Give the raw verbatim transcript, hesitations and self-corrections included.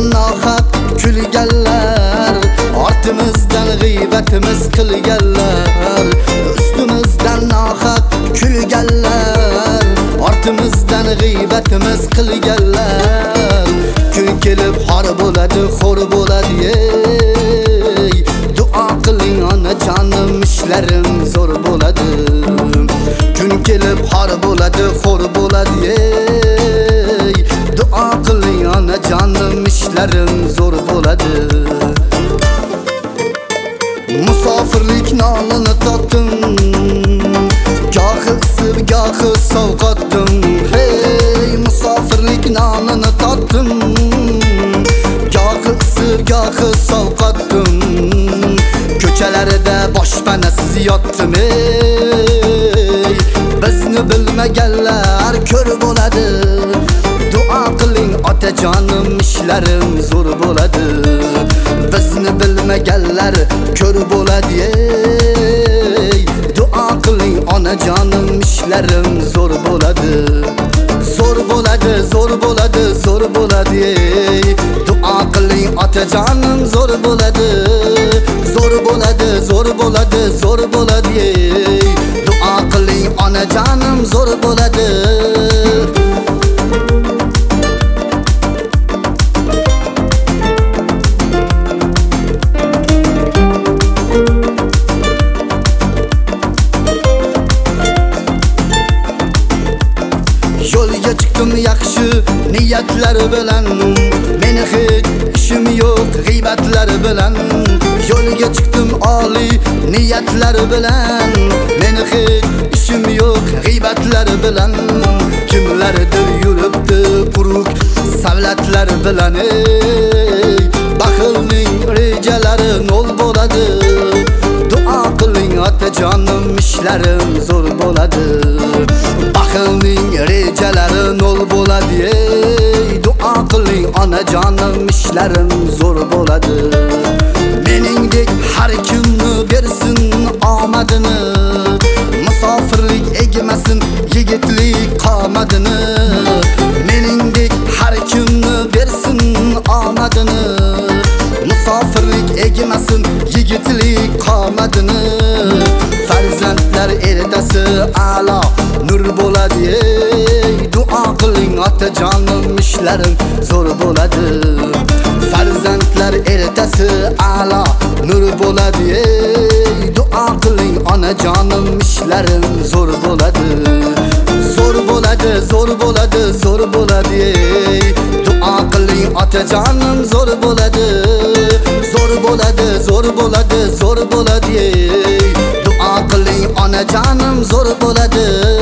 Üstümizden nohaq kulganlar, ortimizdan g'iybatimiz qilganlar. Üstümizden nohaq kulganlar, ortimizdan g'iybatimiz qilganlar. Kun kelib xor bo'ladi, xo'r bo'ladi ey. Duo qiling onajonim, ishlarim zo'r bo'ladi. Kun kelib xor bo'ladi, xo'r bo'ladi ey. Duo qiling onajonim, ishlarim zo'r bo'ladi. Musofirlik nolini totdim, gohi isib, gohi sovqotdim. Hey, musofirlik nolini totdim, gohi isib, gohi sovqotdim. Ko'chalarida boshpanasiz yotdim ey. Bizni bilmaganlar ko'r bo'ladi. Duo qiling otajonim, ishlarim zo'r bo'ladi. Bizni bilmaganlar ko'r bo'ladi ey. Duo qiling onajonim, ishlarim zo'r bo'ladi. Zo'r bo'ladi, zo'r bo'ladi, zo'r bo'ladi ey. Duo qiling otajonim, zo'r bo'ladi. Zo'r bo'ladi, zo'r bo'ladi, zo'r bo'ladi ey. Duo qiling onajonim, zo'r bo'ladi. Yo'lga chiqdim yaxshi niyatlar bilan, meni hech ishim yo'q g'iybatlar bilan. Yo'lga chiqdim oliy niyatlar bilan, meni hech ishim yo'q g'iybatlar bilan. Kimlardir yuribdi quruq savlatlar bilan ey. Baxilning rejalari nol bo'ladi. Duo qiling otajonim, ishlarim zo'r bo'ladi. Baxilning rejalari nol bo'ladi ey. Duo qiling onajonim, ishlarim zo'r bo'ladi. Meningdek har kimni bersin omadini, musofirlik egmasin yigitlik qomadini. Meningdek har kimni bersin omadini, musofirlik egmasin yigitlik qomadini. Farzandlar ertasi a'lo nur bo'ladi ey. Duo qiling otajonim, ishlarim zo'r bo'ladi. Farzandlar ertasi a'lo nur bo'ladi ey. Duo qiling onajonim, ishlarim zo'r bo'ladi. Zo'r bo'ladi, zo'r bo'ladi, zo'r bo'ladi ey. Duo qiling otajonim, zo'r bo'ladi. Zo'r bo'ladi, zo'r bo'ladi, zo'r bo'ladi ey. Duo qiling onajonim, zo'r bo'ladi.